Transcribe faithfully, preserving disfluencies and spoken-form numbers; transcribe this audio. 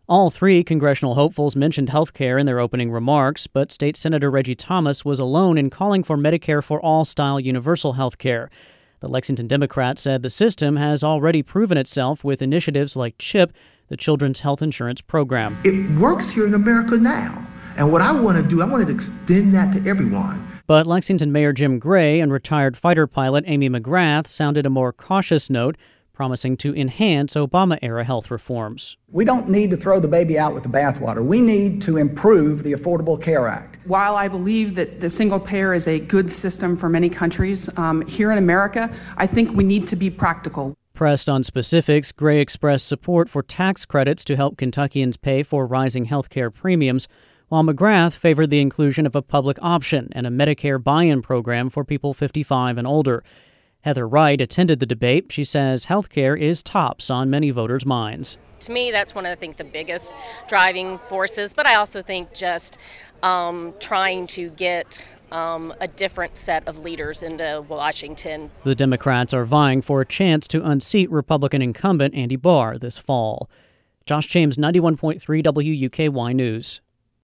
All three congressional hopefuls mentioned health care in their opening remarks, but State Senator Reggie Thomas was alone in calling for Medicare for All-style universal health care. The Lexington Democrat said the system has already proven itself with initiatives like CHIP, the Children's Health Insurance Program. It works here in America now, and what I want to do, I want to extend that to everyone. But Lexington Mayor Jim Gray and retired fighter pilot Amy McGrath sounded a more cautious note, promising to enhance Obama-era health reforms. We don't need to throw the baby out with the bathwater. We need to improve the Affordable Care Act. While I believe that the single payer is a good system for many countries, um, here in America, I think we need to be practical. Pressed on specifics, Gray expressed support for tax credits to help Kentuckians pay for rising health care premiums, while McGrath favored the inclusion of a public option and a Medicare buy-in program for people fifty-five and older. Heather Wright attended the debate. She says health care is tops on many voters' minds. To me, that's one of, I think, the biggest driving forces, but I also think just um, trying to get um, a different set of leaders into Washington. The Democrats are vying for a chance to unseat Republican incumbent Andy Barr this fall. Josh James, ninety-one point three W U K Y News.